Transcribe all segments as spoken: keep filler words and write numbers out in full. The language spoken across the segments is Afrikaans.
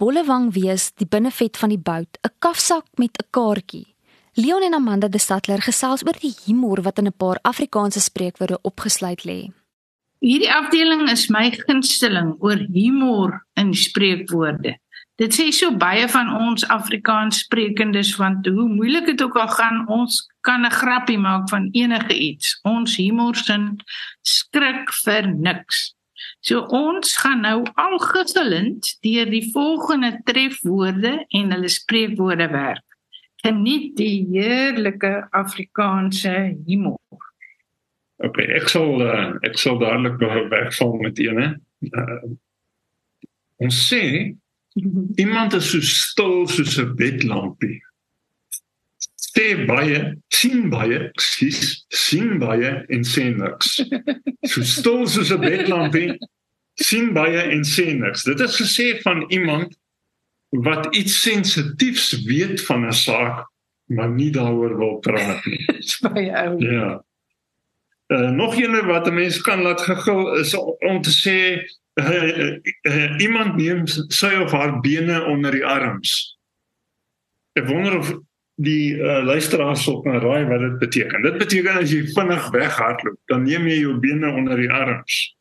bollewang wees die binnevet van die bout, 'n kafsak met 'n kaartjie. Leon en Amanda de Stadler gesels oor die humor wat in 'n paar Afrikaanse spreekwoorde opgesluit lê. Hierdie afdeling is my gunsteling oor humor in spreekwoorde. Dit sê so baie van ons Afrikaans sprekendes, want hoe moeilik het ook al gaan, ons kan 'n grappie maak van enige iets. Ons humorsin skrik vir niks. So ons gaan nou algehillend deur die volgende trefwoorde en hulle spreekwoorde werk. Geniet die heerlike Afrikaanse humor. Ok, ek sal, uh, ek sal dadelik wegval met ene. Uh, ons sê, iemand is so stil soos 'n bedlampie. Sê baie, sien baie, ekskuus, sien baie en sê niks. So stil soos 'n bedlampie, sien baie en sê niks. Dit is gesê van iemand wat iets sensitiefs weet van 'n saak, maar nie daaroor wil praat nie. Dis baie ou. Ja. Uh, nog ene wat 'n mens kan laat gegil is om te sê, uh, uh, uh, iemand neem sy of haar bene onder die arms. Ek wonder of die uh, luisteraars sal kan raai wat dit beteken. Dit beteken as jy vinnig weghardloop, dan neem jy jou bene onder die arms.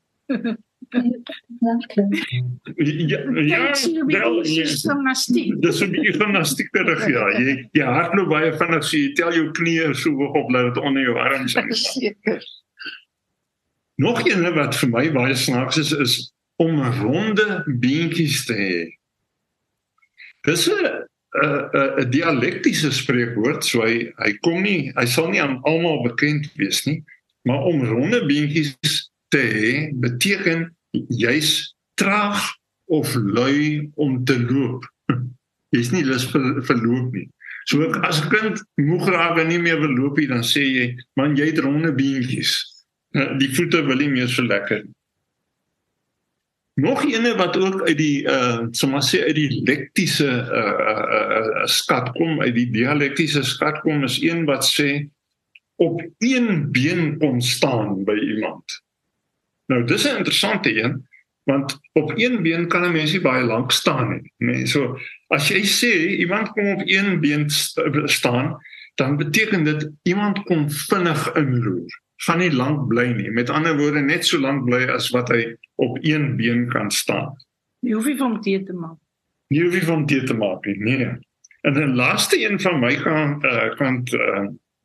Ja, ja, wel, ja. Gymnastiek. Dis 'n bietjie gimnastiekerig, ja. Jy, jy hardloop baie vinnig, so jy tel jou knieë so hoog op, laat dit onder jou arms in. Seker. Nog een wat vir my baie snaaks is, is om ronde beentjies te hê. Dis 'n 'n 'n dialektiese spreekwoord, so hy hy kom nie, hy sal nie aan almal bekend wees nie, maar om ronde beentjies te hê beteken jy's traag of lui om te loop. Jy's nie lus vir, vir loop nie. So ek, as 'n kind moeg raak en nie meer wil loop nie, dan sê jy, man, jy het ronde beentjies. Die voete wil nie meer so lekker. Nog ene wat ook uit die, uh, sommer sê, uit die lektiese uh, uh, uh, skat kom, uit die dialektiese skat kom, is een wat sê, op een been kon staan by iemand. Nou, dis 'n interessante een, want op een been kan 'n mens nie baie lank staan nie. Nee, so, as jy sê, iemand kom op een been staan, dan beteken dit, iemand kom vinnig inloer. Gaan nie lank bly nie. Met ander woorde, net so lank bly as wat hy op een been kan staan. Jy hoef nie van hom tee te maak. Jy hoef nie van hom tee te maak nie, nee. En die laaste een van my kant, uh, kant uh,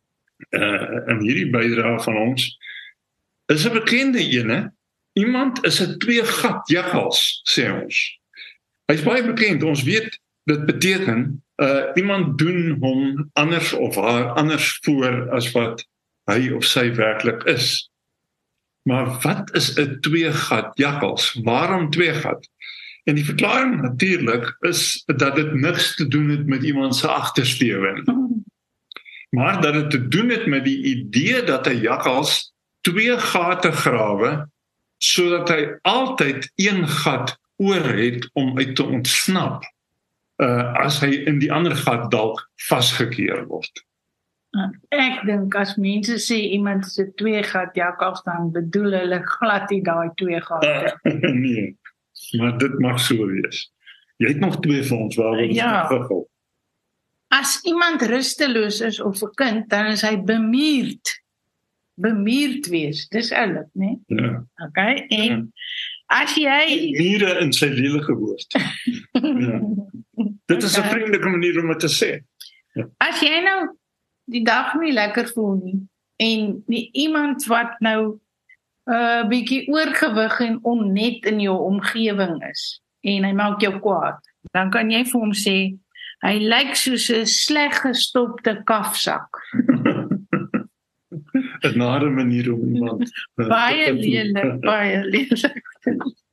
uh, in hierdie bydrae van ons, is 'n bekende ene. Iemand is 'n twee-gat jakkals, sê ons. Hy's baie bekend, ons weet, dit beteken, uh, iemand doen hom anders of haar anders voor as wat hy of sy werklik is. Maar wat is 'n twee-gat jakkals? Waarom twee-gat? En die verklaring natuurlik is dat dit niks te doen het met iemand se agtersteewe nie. Maar dat dit te doen het met die idee dat 'n jakkals twee gate grawe, sodat hy altyd een gat oor het om uit te ontsnap, uh, as hy in die ander gat dalk vasgekeer word. Ek dink as mense sê iemand se twee gat jakkals, dan bedoel hulle glad nie daai twee gate. Uh, nee, maar dit mag so wees. Jy het nog twee vir ons, waar ons Ja. geval. As iemand rusteloos is of 'n kind, dan is hy bemierd. Bemierd wees, dis oulik, né? Ja. Okay, en as jy Mure in sy lelige woord. Ja. Dit is 'n vriendelike manier om dit te sê. As jy nou die dag nie lekker voel nie, en nie iemand wat nou 'n uh, bietjie oorgewig en onnet in jou omgewing is, en hy maak jou kwaad, dan kan jy vir hom sê, hy lyk soos 'n sleg gestopte kafsak. 'n nare manier om iemand Baie lelik, baie lelik.